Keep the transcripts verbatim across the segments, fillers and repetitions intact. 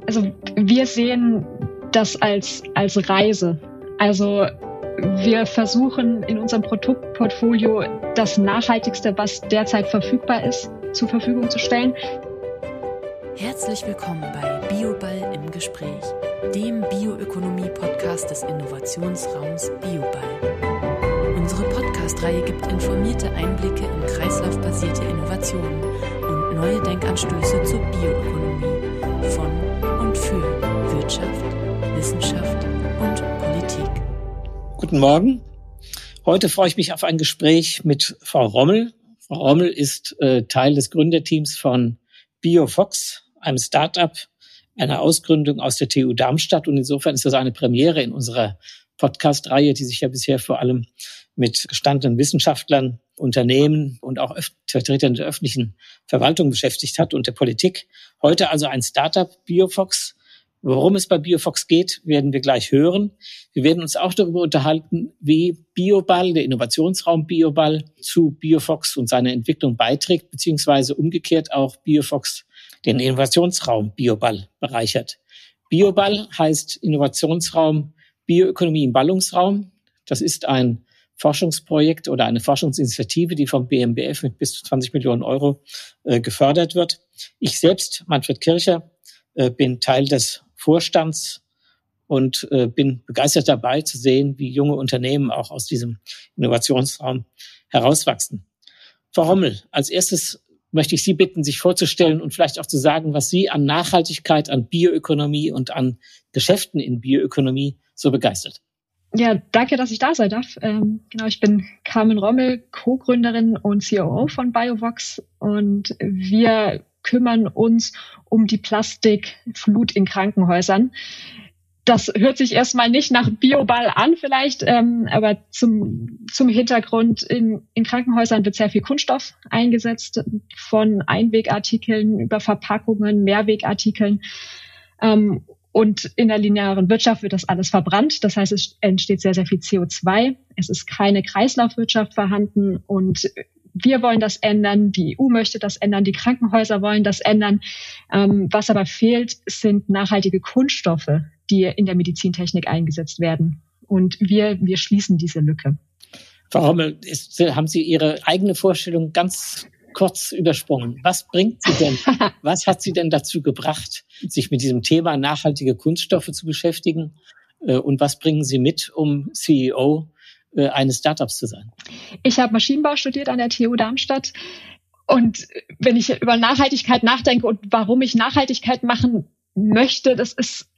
Also wir sehen das als, als Reise. Also wir versuchen in unserem Produktportfolio das Nachhaltigste, was derzeit verfügbar ist, zur Verfügung zu stellen. Herzlich willkommen bei Bioball im Gespräch, dem Bioökonomie-Podcast des Innovationsraums Bioball. Unsere Podcast-Reihe gibt informierte Einblicke in kreislaufbasierte Innovationen und neue Denkanstöße zur Bioökonomie von und für Wirtschaft, Wissenschaft und Politik. Guten Morgen. Heute freue ich mich auf ein Gespräch mit Frau Rommel. Frau Rommel ist äh, Teil des Gründerteams von BioFox, einem Start-up, einer Ausgründung aus der T U Darmstadt. Und insofern ist das eine Premiere in unserer Podcast-Reihe, die sich ja bisher vor allem mit gestandenen Wissenschaftlern, Unternehmen und auch Öf- Vertretern der öffentlichen Verwaltung beschäftigt hat und der Politik. Heute also ein Start-up, BioFox. Worum es bei BioFox geht, werden wir gleich hören. Wir werden uns auch darüber unterhalten, wie Bioball, der Innovationsraum Bioball, zu BioFox und seiner Entwicklung beiträgt, beziehungsweise umgekehrt auch BioFox den Innovationsraum Bioball bereichert. Bioball heißt Innovationsraum Bioökonomie im Ballungsraum. Das ist ein Forschungsprojekt oder eine Forschungsinitiative, die vom B M B F mit bis zu zwanzig Millionen Euro äh, gefördert wird. Ich selbst, Manfred Kircher, äh, bin Teil des Vorstands und äh, bin begeistert dabei zu sehen, wie junge Unternehmen auch aus diesem Innovationsraum herauswachsen. Frau Rommel, als erstes möchte ich Sie bitten, sich vorzustellen und vielleicht auch zu sagen, was Sie an Nachhaltigkeit, an Bioökonomie und an Geschäften in Bioökonomie so begeistert. Ja, danke, dass ich da sein darf. Ähm, genau, ich bin Carmen Rommel, Co-Gründerin und C O O von BioFox, und wir kümmern uns um die Plastikflut in Krankenhäusern. Das hört sich erstmal nicht nach Bioball an vielleicht, ähm, aber zum, zum Hintergrund, in, in Krankenhäusern wird sehr viel Kunststoff eingesetzt, von Einwegartikeln über Verpackungen, Mehrwegartikeln. Ähm, und in der linearen Wirtschaft wird das alles verbrannt. Das heißt, es entsteht sehr, sehr viel C O zwei. Es ist keine Kreislaufwirtschaft vorhanden, und wir wollen das ändern, die E U möchte das ändern, die Krankenhäuser wollen das ändern. Ähm, was aber fehlt, sind nachhaltige Kunststoffe, die in der Medizintechnik eingesetzt werden. Und wir, wir schließen diese Lücke. Frau Rommel, ist, haben Sie Ihre eigene Vorstellung ganz kurz übersprungen? Was bringt Sie denn, was hat Sie denn dazu gebracht, sich mit diesem Thema nachhaltige Kunststoffe zu beschäftigen? Und was bringen Sie mit, um C E O eines Startups zu sein? Ich habe Maschinenbau studiert an der T U Darmstadt. Und wenn ich über Nachhaltigkeit nachdenke und warum ich Nachhaltigkeit machen möchte, das ist,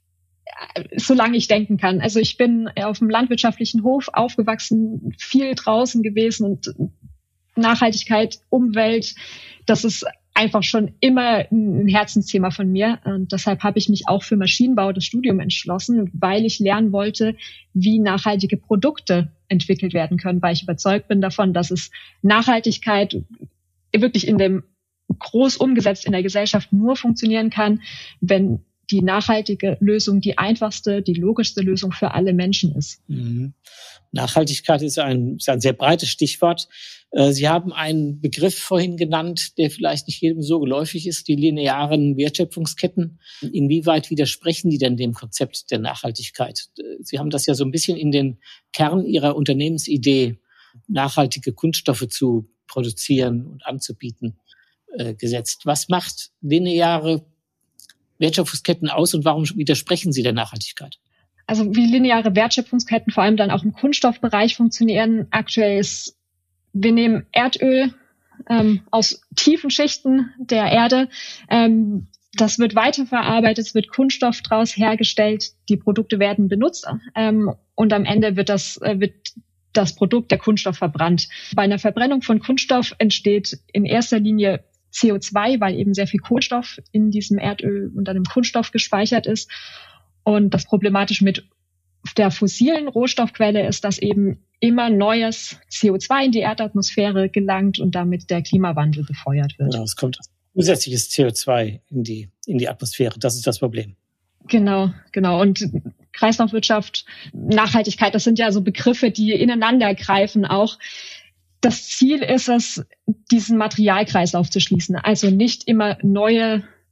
solange ich denken kann. Also ich bin auf dem landwirtschaftlichen Hof aufgewachsen, viel draußen gewesen, und Nachhaltigkeit, Umwelt, das ist einfach schon immer ein Herzensthema von mir. Und deshalb habe ich mich auch für Maschinenbau, das Studium, entschlossen, weil ich lernen wollte, wie nachhaltige Produkte entwickelt werden können, weil ich überzeugt bin davon, dass es Nachhaltigkeit wirklich in dem groß umgesetzt in der Gesellschaft nur funktionieren kann, wenn die nachhaltige Lösung die einfachste, die logischste Lösung für alle Menschen ist. Mhm. Nachhaltigkeit ist ein, ist ein sehr breites Stichwort. Sie haben einen Begriff vorhin genannt, der vielleicht nicht jedem so geläufig ist, die linearen Wertschöpfungsketten. Inwieweit widersprechen die denn dem Konzept der Nachhaltigkeit? Sie haben das ja so ein bisschen in den Kern Ihrer Unternehmensidee, nachhaltige Kunststoffe zu produzieren und anzubieten, gesetzt. Was macht lineare Wertschöpfungsketten aus und warum widersprechen sie der Nachhaltigkeit? Also wie lineare Wertschöpfungsketten vor allem dann auch im Kunststoffbereich funktionieren aktuell ist, wir nehmen Erdöl ähm, aus tiefen Schichten der Erde, ähm, das wird weiterverarbeitet, es wird Kunststoff draus hergestellt, die Produkte werden benutzt ähm, und am Ende wird das, äh, wird das Produkt, der Kunststoff, verbrannt. Bei einer Verbrennung von Kunststoff entsteht in erster Linie C O zwei, weil eben sehr viel Kohlenstoff in diesem Erdöl und dann im Kunststoff gespeichert ist. Und das Problematische mit der fossilen Rohstoffquelle ist, dass eben immer neues C O zwei in die Erdatmosphäre gelangt und damit der Klimawandel befeuert wird. Genau, es kommt zusätzliches C O zwei in die, in die Atmosphäre. Das ist das Problem. Genau, genau. Und Kreislaufwirtschaft, Nachhaltigkeit, das sind ja so Begriffe, die ineinander greifen auch. Das Ziel ist es, diesen Materialkreislauf zu schließen. Also nicht immer neue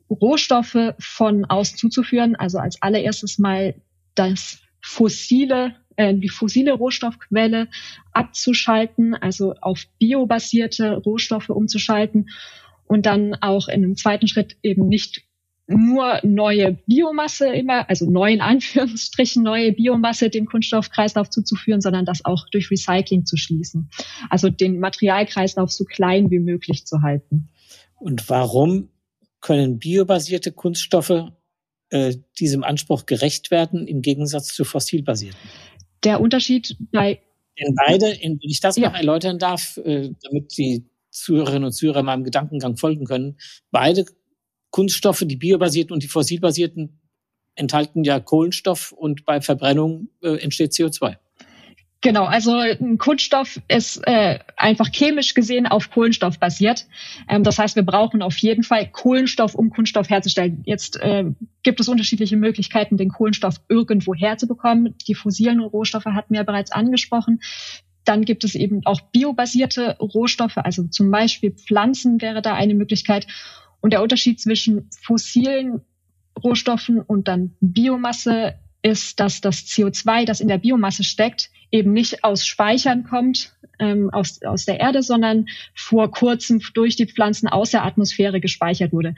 Rohstoffe von außen zuzuführen. Also als allererstes mal das fossile, äh, die fossile Rohstoffquelle abzuschalten, also auf biobasierte Rohstoffe umzuschalten und dann auch in einem zweiten Schritt eben nicht nur neue Biomasse immer, also neu in Anführungsstrichen neue Biomasse dem Kunststoffkreislauf zuzuführen, sondern das auch durch Recycling zu schließen. Also den Materialkreislauf so klein wie möglich zu halten. Und warum können biobasierte Kunststoffe äh, diesem Anspruch gerecht werden im Gegensatz zu fossilbasierten? Der Unterschied bei... Denn beide, wenn ich das ja. noch erläutern darf, äh, damit die Zuhörerinnen und Zuhörer meinem Gedankengang folgen können, beide Kunststoffe, die biobasierten und die fossilbasierten, enthalten ja Kohlenstoff und bei Verbrennung äh, entsteht C O zwei. Genau, also ein Kunststoff ist äh, einfach chemisch gesehen auf Kohlenstoff basiert. Ähm, das heißt, wir brauchen auf jeden Fall Kohlenstoff, um Kunststoff herzustellen. Jetzt äh, gibt es unterschiedliche Möglichkeiten, den Kohlenstoff irgendwo herzubekommen. Die fossilen Rohstoffe hatten wir bereits angesprochen. Dann gibt es eben auch biobasierte Rohstoffe, also zum Beispiel Pflanzen wäre da eine Möglichkeit. Und der Unterschied zwischen fossilen Rohstoffen und dann Biomasse ist, dass das C O zwei, das in der Biomasse steckt, eben nicht aus Speichern kommt, ähm, aus, aus der Erde, sondern vor kurzem durch die Pflanzen aus der Atmosphäre gespeichert wurde.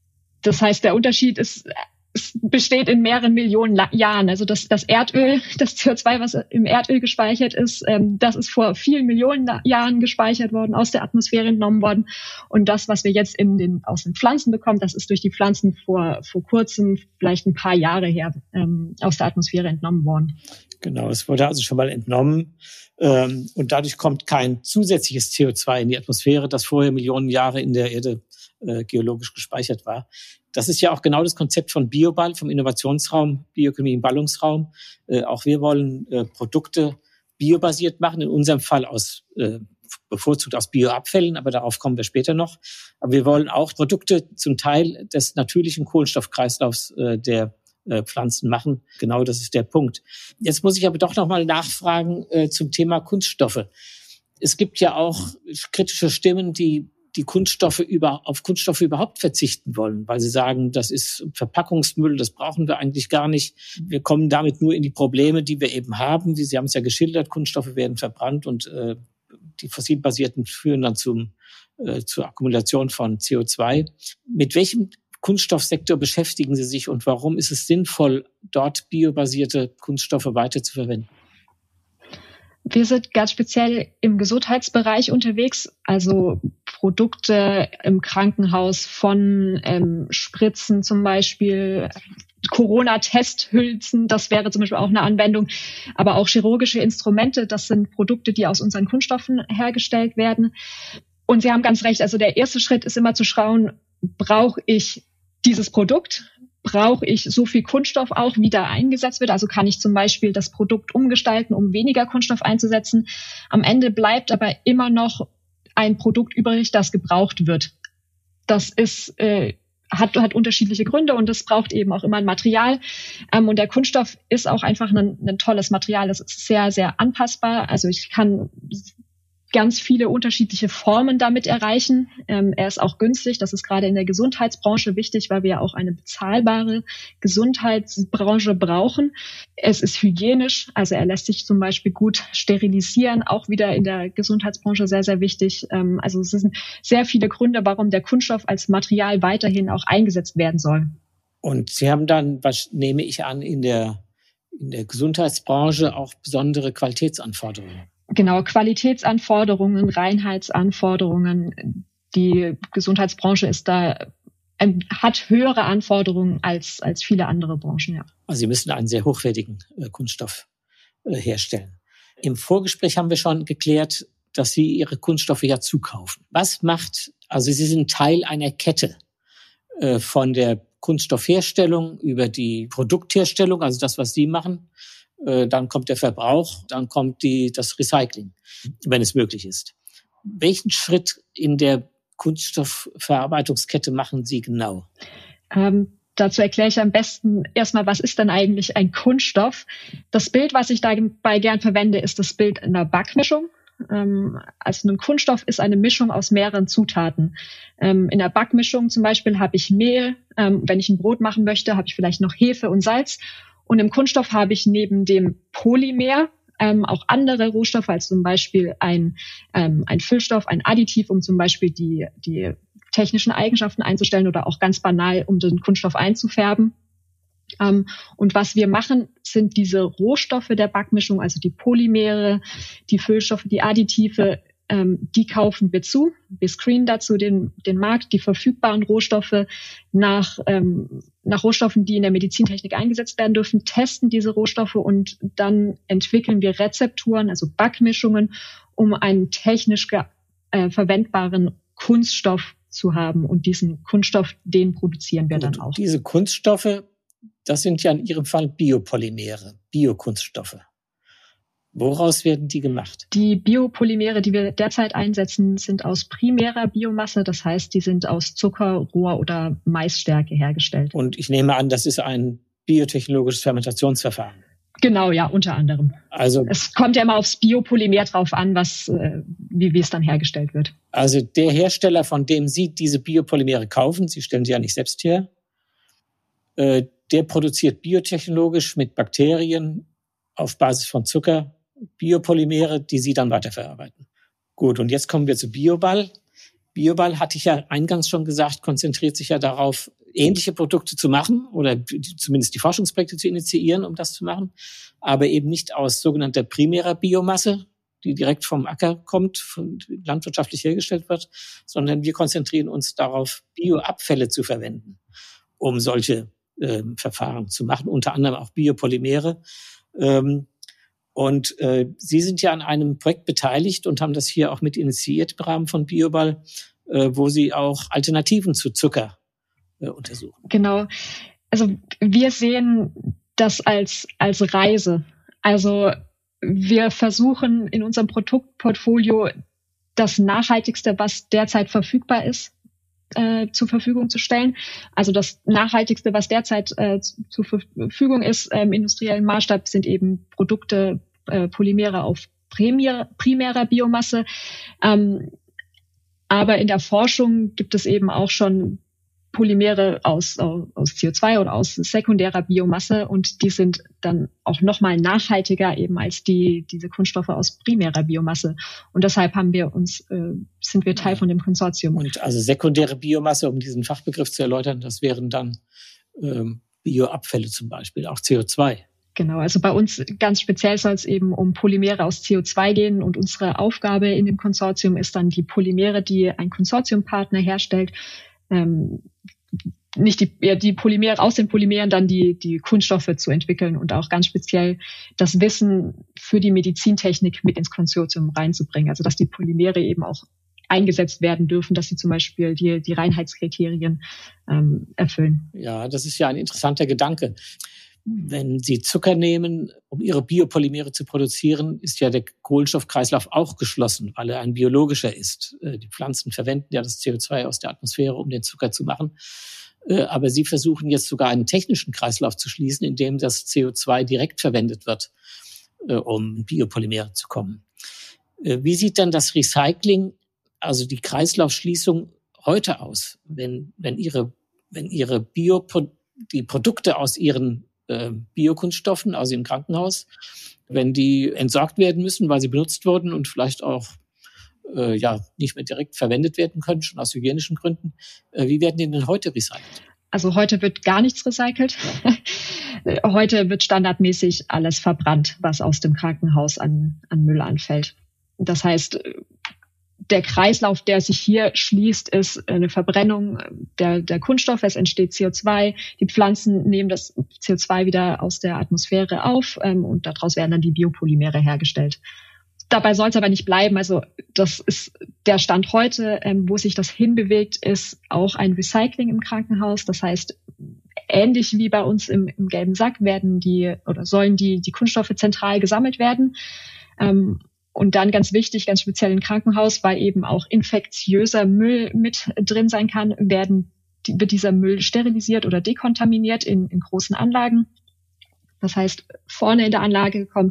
Das heißt, der Unterschied ist, es besteht in mehreren Millionen La- Jahren. Also das, das Erdöl, das C O zwei, was im Erdöl gespeichert ist, ähm, das ist vor vielen Millionen Jahren gespeichert worden, aus der Atmosphäre entnommen worden. Und das, was wir jetzt in den, aus den Pflanzen bekommen, das ist durch die Pflanzen vor, vor kurzem, vielleicht ein paar Jahre her, ähm, aus der Atmosphäre entnommen worden. Genau, es wurde also schon mal entnommen. Ähm, und dadurch kommt kein zusätzliches C O zwei in die Atmosphäre, das vorher Millionen Jahre in der Erde äh, geologisch gespeichert war. Das ist ja auch genau das Konzept von BioBall, vom Innovationsraum, Bioökonomie im Ballungsraum. Äh, auch wir wollen äh, Produkte biobasiert machen, in unserem Fall aus äh, bevorzugt aus Bioabfällen, aber darauf kommen wir später noch. Aber wir wollen auch Produkte zum Teil des natürlichen Kohlenstoffkreislaufs äh, der äh, Pflanzen machen. Genau das ist der Punkt. Jetzt muss ich aber doch noch mal nachfragen äh, zum Thema Kunststoffe. Es gibt ja auch kritische Stimmen, die die Kunststoffe über, auf Kunststoffe überhaupt verzichten wollen, weil sie sagen, das ist Verpackungsmüll, das brauchen wir eigentlich gar nicht. Wir kommen damit nur in die Probleme, die wir eben haben. Wie Sie haben es ja geschildert, Kunststoffe werden verbrannt und äh, die fossilbasierten führen dann zum, äh, zur Akkumulation von C O zwei. Mit welchem Kunststoffsektor beschäftigen Sie sich und warum ist es sinnvoll, dort biobasierte Kunststoffe weiter zu verwenden? Wir sind ganz speziell im Gesundheitsbereich unterwegs, also Produkte im Krankenhaus von ähm, Spritzen zum Beispiel, Corona-Testhülsen, das wäre zum Beispiel auch eine Anwendung, aber auch chirurgische Instrumente, das sind Produkte, die aus unseren Kunststoffen hergestellt werden. Und Sie haben ganz recht, also der erste Schritt ist immer zu schauen, brauche ich dieses Produkt? Brauche ich so viel Kunststoff auch, wie da eingesetzt wird? Also kann ich zum Beispiel das Produkt umgestalten, um weniger Kunststoff einzusetzen? Am Ende bleibt aber immer noch ein Produkt übrig, das gebraucht wird. Das ist, äh, hat, hat unterschiedliche Gründe und das braucht eben auch immer ein Material. Ähm, und der Kunststoff ist auch einfach ein, ein tolles Material. Das ist sehr, sehr anpassbar. Also ich kann ganz viele unterschiedliche Formen damit erreichen. Ähm, er ist auch günstig. Das ist gerade in der Gesundheitsbranche wichtig, weil wir ja auch eine bezahlbare Gesundheitsbranche brauchen. Es ist hygienisch, also er lässt sich zum Beispiel gut sterilisieren, auch wieder in der Gesundheitsbranche sehr, sehr wichtig. Ähm, also es sind sehr viele Gründe, warum der Kunststoff als Material weiterhin auch eingesetzt werden soll. Und Sie haben dann, was nehme ich an, in der, in der Gesundheitsbranche auch besondere Qualitätsanforderungen. Genau, Qualitätsanforderungen, Reinheitsanforderungen. Die Gesundheitsbranche ist da, hat höhere Anforderungen als, als viele andere Branchen, ja. Also Sie müssen einen sehr hochwertigen äh, Kunststoff äh, herstellen. Im Vorgespräch haben wir schon geklärt, dass Sie Ihre Kunststoffe ja zukaufen. Was macht, also Sie sind Teil einer Kette äh, von der Kunststoffherstellung über die Produktherstellung, also das, was Sie machen. Dann kommt der Verbrauch, dann kommt die, das Recycling, wenn es möglich ist. Welchen Schritt in der Kunststoffverarbeitungskette machen Sie genau? Ähm, dazu erkläre ich am besten erstmal, was ist denn eigentlich ein Kunststoff? Das Bild, was ich dabei gern verwende, ist das Bild einer Backmischung. Ähm, also ein Kunststoff ist eine Mischung aus mehreren Zutaten. Ähm, in der Backmischung zum Beispiel habe ich Mehl. Ähm, wenn ich ein Brot machen möchte, habe ich vielleicht noch Hefe und Salz. Und im Kunststoff habe ich neben dem Polymer ähm, auch andere Rohstoffe, als zum Beispiel ein, ähm, ein Füllstoff, ein Additiv, um zum Beispiel die, die technischen Eigenschaften einzustellen oder auch ganz banal, um den Kunststoff einzufärben. Um, und was wir machen, sind diese Rohstoffe der Backmischung, also die Polymere, die Füllstoffe, die Additive, ähm, die kaufen wir zu. Wir screenen dazu den, den Markt, die verfügbaren Rohstoffe nach, ähm, nach Rohstoffen, die in der Medizintechnik eingesetzt werden dürfen, testen diese Rohstoffe und dann entwickeln wir Rezepturen, also Backmischungen, um einen technisch ge- äh, verwendbaren Kunststoff zu haben. Und diesen Kunststoff, den produzieren wir dann auch. Diese Kunststoffe, das sind ja in Ihrem Fall Biopolymere, Biokunststoffe. Woraus werden die gemacht? Die Biopolymere, die wir derzeit einsetzen, sind aus primärer Biomasse. Das heißt, die sind aus Zucker, Rohr oder Maisstärke hergestellt. Und ich nehme an, das ist ein biotechnologisches Fermentationsverfahren. Genau, ja, unter anderem. Also es kommt ja immer aufs Biopolymer drauf an, was, äh, wie, wie es dann hergestellt wird. Also der Hersteller, von dem Sie diese Biopolymere kaufen, Sie stellen sie ja nicht selbst her, äh, der produziert biotechnologisch mit Bakterien auf Basis von Zucker Biopolymere, die Sie dann weiterverarbeiten. Gut, und jetzt kommen wir zu Bioball. Bioball, hatte ich ja eingangs schon gesagt, konzentriert sich ja darauf, ähnliche Produkte zu machen oder zumindest die Forschungsprojekte zu initiieren, um das zu machen, aber eben nicht aus sogenannter primärer Biomasse, die direkt vom Acker kommt, landwirtschaftlich hergestellt wird, sondern wir konzentrieren uns darauf, Bioabfälle zu verwenden, um solche äh, Verfahren zu machen, unter anderem auch Biopolymere. Ähm, und äh, Sie sind ja an einem Projekt beteiligt und haben das hier auch mit initiiert im Rahmen von Bioball, äh, wo Sie auch Alternativen zu Zucker äh, untersuchen. Genau. Also wir sehen das als als Reise. Also wir versuchen in unserem Produktportfolio das Nachhaltigste, was derzeit verfügbar ist, äh, zur Verfügung zu stellen. Also das Nachhaltigste, was derzeit äh, zur Verfügung ist äh, im industriellen Maßstab, sind eben Produkte, äh, Polymere auf primär, primärer Biomasse. Ähm, aber in der Forschung gibt es eben auch schon Polymere aus, aus C O zwei oder aus sekundärer Biomasse und die sind dann auch nochmal nachhaltiger eben als die diese Kunststoffe aus primärer Biomasse. Und deshalb haben wir uns, äh, sind wir Teil von dem Konsortium. Und also sekundäre Biomasse, um diesen Fachbegriff zu erläutern, das wären dann ähm, Bioabfälle zum Beispiel, auch C O zwei. Genau, also bei uns ganz speziell soll es eben um Polymere aus C O zwei gehen und unsere Aufgabe in dem Konsortium ist dann die Polymere, die ein Konsortiumpartner herstellt, ähm, nicht die, ja, die Polymere, aus den Polymeren dann die, die Kunststoffe zu entwickeln und auch ganz speziell das Wissen für die Medizintechnik mit ins Konsortium reinzubringen. Also, dass die Polymere eben auch eingesetzt werden dürfen, dass sie zum Beispiel die, die Reinheitskriterien ähm, erfüllen. Ja, das ist ja ein interessanter Gedanke. Wenn Sie Zucker nehmen, um Ihre Biopolymere zu produzieren, ist ja der Kohlenstoffkreislauf auch geschlossen, weil er ein biologischer ist. Die Pflanzen verwenden ja das C O zwei aus der Atmosphäre, um den Zucker zu machen. Aber Sie versuchen jetzt sogar einen technischen Kreislauf zu schließen, in dem das C O zwei direkt verwendet wird, um Biopolymere zu kommen. Wie sieht denn das Recycling, also die Kreislaufschließung heute aus, wenn, wenn Ihre, wenn Ihre Bio, die Produkte aus Ihren Biokunststoffen aus dem Krankenhaus, wenn die entsorgt werden müssen, weil sie benutzt wurden und vielleicht auch äh, ja nicht mehr direkt verwendet werden können, schon aus hygienischen Gründen. Äh, wie werden die denn heute recycelt? Also heute wird gar nichts recycelt. Heute wird standardmäßig alles verbrannt, was aus dem Krankenhaus an, an Müll anfällt. Das heißt, der Kreislauf, der sich hier schließt, ist eine Verbrennung der, der Kunststoffe. Es entsteht C O zwei. Die Pflanzen nehmen das C O zwei wieder aus der Atmosphäre auf ähm, und daraus werden dann die Biopolymere hergestellt. Dabei soll es aber nicht bleiben. Also das ist der Stand heute, ähm, wo sich das hinbewegt, ist auch ein Recycling im Krankenhaus. Das heißt, ähnlich wie bei uns im, im gelben Sack werden die oder sollen die, die Kunststoffe zentral gesammelt werden. Ähm, Und dann ganz wichtig, ganz speziell im Krankenhaus, weil eben auch infektiöser Müll mit drin sein kann, werden, wird dieser Müll sterilisiert oder dekontaminiert in, in großen Anlagen. Das heißt, vorne in der Anlage kommt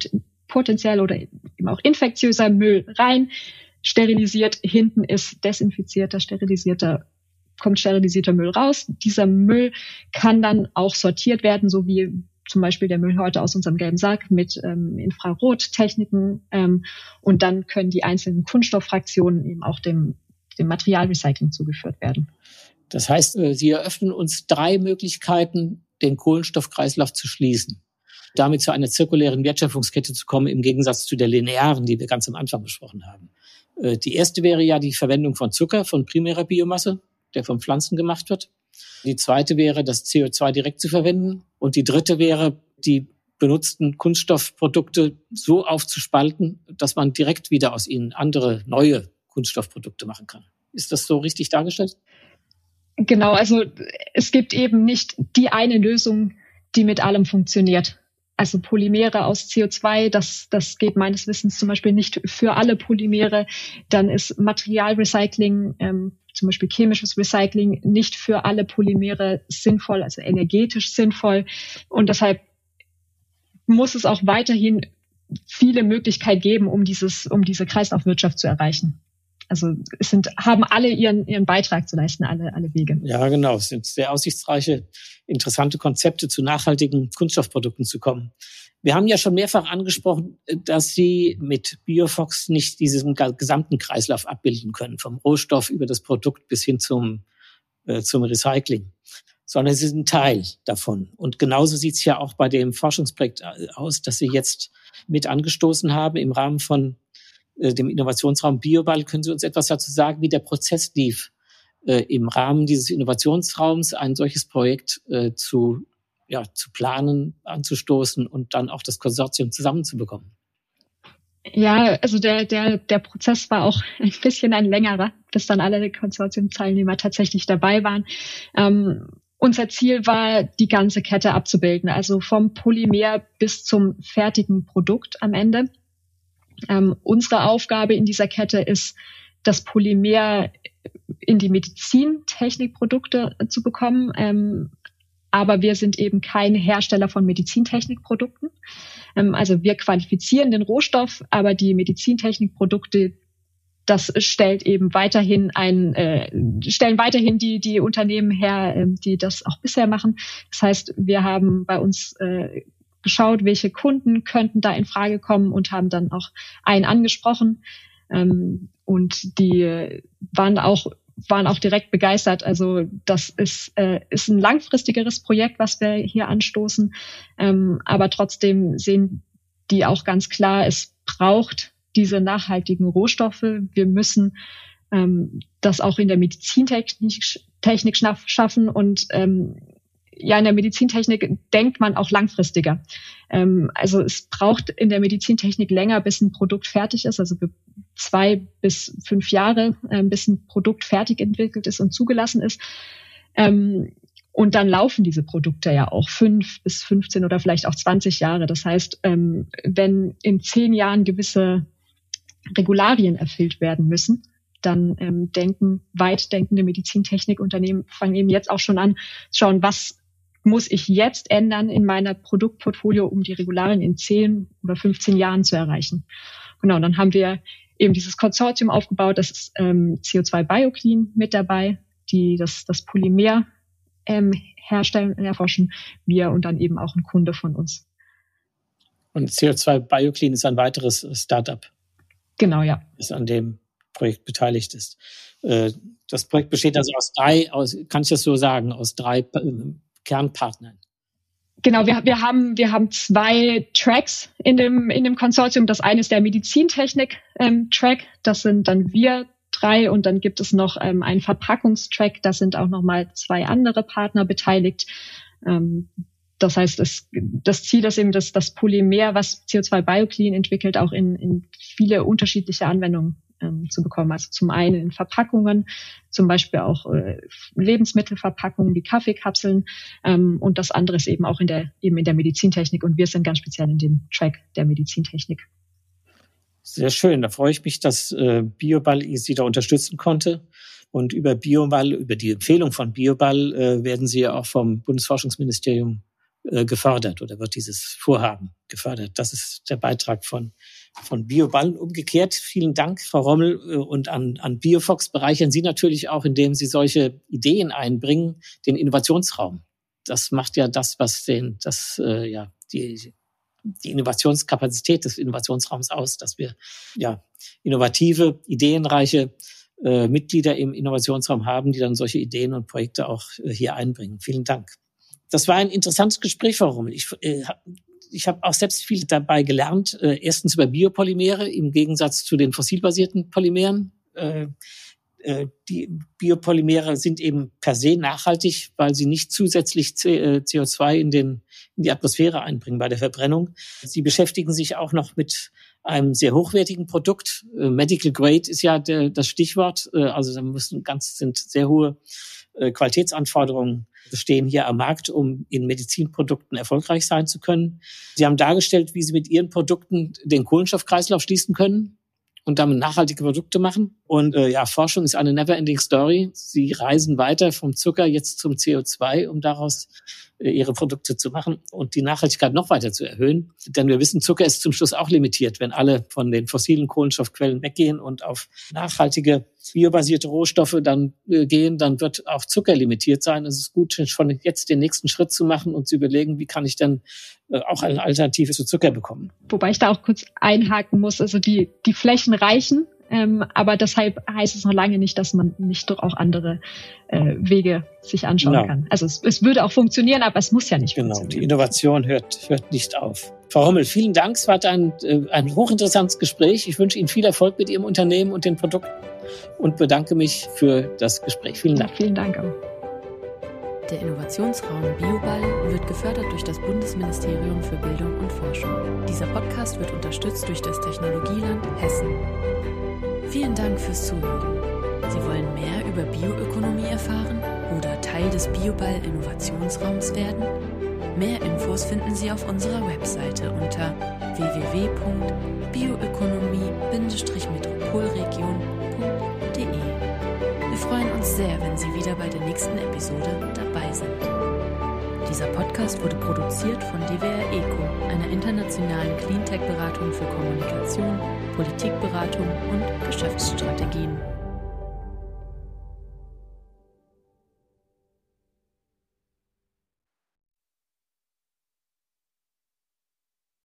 potenziell oder eben auch infektiöser Müll rein, sterilisiert, hinten ist desinfizierter, sterilisierter, kommt sterilisierter Müll raus. Dieser Müll kann dann auch sortiert werden, so wie zum Beispiel der Müll heute aus unserem gelben Sack mit ähm, Infrarottechniken. Ähm, und dann können die einzelnen Kunststofffraktionen eben auch dem, dem Materialrecycling zugeführt werden. Das heißt, Sie eröffnen uns drei Möglichkeiten, den Kohlenstoffkreislauf zu schließen. Damit zu einer zirkulären Wertschöpfungskette zu kommen, im Gegensatz zu der linearen, die wir ganz am Anfang besprochen haben. Die erste wäre ja die Verwendung von Zucker, von primärer Biomasse, der von Pflanzen gemacht wird. Die zweite wäre, das C O zwei direkt zu verwenden. Und die dritte wäre, die benutzten Kunststoffprodukte so aufzuspalten, dass man direkt wieder aus ihnen andere, neue Kunststoffprodukte machen kann. Ist das so richtig dargestellt? Genau, also es gibt eben nicht die eine Lösung, die mit allem funktioniert. Also Polymere aus C O zwei, das, das geht meines Wissens zum Beispiel nicht für alle Polymere. Dann ist Materialrecycling, ähm, zum Beispiel chemisches Recycling, nicht für alle Polymere sinnvoll, also energetisch sinnvoll. Und deshalb muss es auch weiterhin viele Möglichkeiten geben, um dieses, um diese Kreislaufwirtschaft zu erreichen. Also es sind, haben alle ihren, ihren Beitrag zu leisten, alle, alle Wege. Ja, genau. Es sind sehr aussichtsreiche, interessante Konzepte, zu nachhaltigen Kunststoffprodukten zu kommen. Wir haben ja schon mehrfach angesprochen, dass Sie mit Biofox nicht diesen gesamten Kreislauf abbilden können, vom Rohstoff über das Produkt bis hin zum, äh, zum Recycling, sondern Sie sind ein Teil davon. Und genauso sieht es ja auch bei dem Forschungsprojekt aus, das Sie jetzt mit angestoßen haben im Rahmen von dem Innovationsraum Bioball. Können Sie uns etwas dazu sagen, wie der Prozess lief, äh, im Rahmen dieses Innovationsraums ein solches Projekt äh, zu, ja, zu planen, anzustoßen und dann auch das Konsortium zusammenzubekommen? Ja, also der, der, der Prozess war auch ein bisschen ein längerer, bis dann alle Konsortiumteilnehmer tatsächlich dabei waren. Ähm, unser Ziel war, die ganze Kette abzubilden, also vom Polymer bis zum fertigen Produkt am Ende. Ähm, unsere Aufgabe in dieser Kette ist, das Polymer in die Medizintechnikprodukte zu bekommen. Ähm, aber wir sind eben kein Hersteller von Medizintechnikprodukten. Ähm, also wir qualifizieren den Rohstoff, aber die Medizintechnikprodukte, das stellt eben weiterhin ein, äh, stellen weiterhin die, die Unternehmen her, äh, die das auch bisher machen. Das heißt, wir haben bei uns äh, geschaut, welche Kunden könnten da in Frage kommen und haben dann auch einen angesprochen. Ähm, und die waren auch, waren auch direkt begeistert. Also das ist, äh, ist ein langfristigeres Projekt, was wir hier anstoßen. Ähm, aber trotzdem sehen die auch ganz klar, es braucht diese nachhaltigen Rohstoffe. Wir müssen ähm, das auch in der Medizintechnik Technik schaffen und ähm, ja, in der Medizintechnik denkt man auch langfristiger. Ähm, also es braucht in der Medizintechnik länger, bis ein Produkt fertig ist, also zwei bis fünf Jahre, ähm, bis ein Produkt fertig entwickelt ist und zugelassen ist. Ähm, und dann laufen diese Produkte ja auch fünf bis fünfzehn oder vielleicht auch zwanzig Jahre. Das heißt, ähm, wenn in zehn Jahren gewisse Regularien erfüllt werden müssen, dann ähm, denken weit denkende Medizintechnikunternehmen fangen eben jetzt auch schon an, zu schauen, was muss ich jetzt ändern in meiner Produktportfolio, um die Regularien in zehn oder fünfzehn Jahren zu erreichen. Genau, dann haben wir eben dieses Konsortium aufgebaut, das ist ähm, C O zwei BioClean mit dabei, die das, das Polymer ähm, herstellen und erforschen, wir und dann eben auch ein Kunde von uns. Und C O zwei BioClean ist ein weiteres Startup. Genau, ja. Das an dem Projekt beteiligt ist. Das Projekt besteht also aus drei, aus, kann ich das so sagen, aus drei Kernpartnern. Genau, wir, wir haben, wir haben zwei Tracks in dem, in dem Konsortium. Das eine ist der Medizintechnik-Track. Ähm, das sind dann wir drei. Und dann gibt es noch ähm, einen Verpackungstrack. Da sind auch nochmal zwei andere Partner beteiligt. Ähm, das heißt, es, das Ziel ist eben, dass das Polymer, was C O zwei BioClean entwickelt, auch in, in viele unterschiedliche Anwendungen ähm, zu bekommen. Also zum einen in Verpackungen, zum Beispiel auch äh, Lebensmittelverpackungen wie Kaffeekapseln, ähm, und das andere ist eben auch in der eben in der Medizintechnik, und wir sind ganz speziell in dem Track der Medizintechnik. Sehr schön, da freue ich mich, dass äh, Bioball Sie da unterstützen konnte. Und über Bioball, über die Empfehlung von Bioball äh, werden Sie ja auch vom Bundesforschungsministerium äh, gefördert oder wird dieses Vorhaben gefördert. Das ist der Beitrag von von BioBall. Umgekehrt, vielen Dank, Frau Rommel, und an, an BioFox bereichern Sie natürlich auch, indem Sie solche Ideen einbringen, den Innovationsraum. Das macht ja das, was den, das, äh, ja, die, die Innovationskapazität des Innovationsraums aus, dass wir, ja, innovative, ideenreiche äh, Mitglieder im Innovationsraum haben, die dann solche Ideen und Projekte auch äh, hier einbringen. Vielen Dank. Das war ein interessantes Gespräch, Frau Rommel. Ich, äh, Ich habe auch selbst viel dabei gelernt. Äh, erstens über Biopolymere im Gegensatz zu den fossilbasierten Polymeren. Äh, äh, die Biopolymere sind eben per se nachhaltig, weil sie nicht zusätzlich C O zwei in, den, in die Atmosphäre einbringen bei der Verbrennung. Sie beschäftigen sich auch noch mit einem sehr hochwertigen Produkt. Äh, Medical Grade ist ja der, das Stichwort. Äh, also da müssen ganz sind sehr hohe äh, Qualitätsanforderungen bestehen hier am Markt, um in Medizinprodukten erfolgreich sein zu können. Sie haben dargestellt, wie Sie mit Ihren Produkten den Kohlenstoffkreislauf schließen können und damit nachhaltige Produkte machen. Und äh, ja, Forschung ist eine never-ending Story. Sie reisen weiter vom Zucker jetzt zum C O zwei, um daraus äh, ihre Produkte zu machen und die Nachhaltigkeit noch weiter zu erhöhen. Denn wir wissen, Zucker ist zum Schluss auch limitiert. Wenn alle von den fossilen Kohlenstoffquellen weggehen und auf nachhaltige, biobasierte Rohstoffe dann äh, gehen, dann wird auch Zucker limitiert sein. Es ist gut, schon jetzt den nächsten Schritt zu machen und zu überlegen, wie kann ich denn äh, auch eine Alternative zu Zucker bekommen. Wobei ich da auch kurz einhaken muss, also die, die Flächen reichen, ähm, aber deshalb heißt es noch lange nicht, dass man nicht doch auch andere äh, Wege sich anschauen genau. kann. Also es, es würde auch funktionieren, aber es muss ja nicht genau, funktionieren. Genau, die Innovation hört, hört nicht auf. Frau Rommel, vielen Dank. Es war ein, ein hochinteressantes Gespräch. Ich wünsche Ihnen viel Erfolg mit Ihrem Unternehmen und den Produkten und bedanke mich für das Gespräch. Vielen Dank. Ja, vielen Dank auch. Der Innovationsraum BioBall wird gefördert durch das Bundesministerium für Bildung und Forschung. Dieser Podcast wird unterstützt durch das Technologieland Hessen. Vielen Dank fürs Zuhören. Sie wollen mehr über Bioökonomie erfahren oder Teil des BioBall Innovationsraums werden? Mehr Infos finden Sie auf unserer Webseite unter w w w punkt bioökonomie metropolregion punkt d e. Wir freuen uns sehr, wenn Sie wieder bei der nächsten Episode dabei sind. Dieser Podcast wurde produziert von D W R ECO, einer internationalen Cleantech-Beratung für Kommunikation, Politikberatung und Geschäftsstrategien.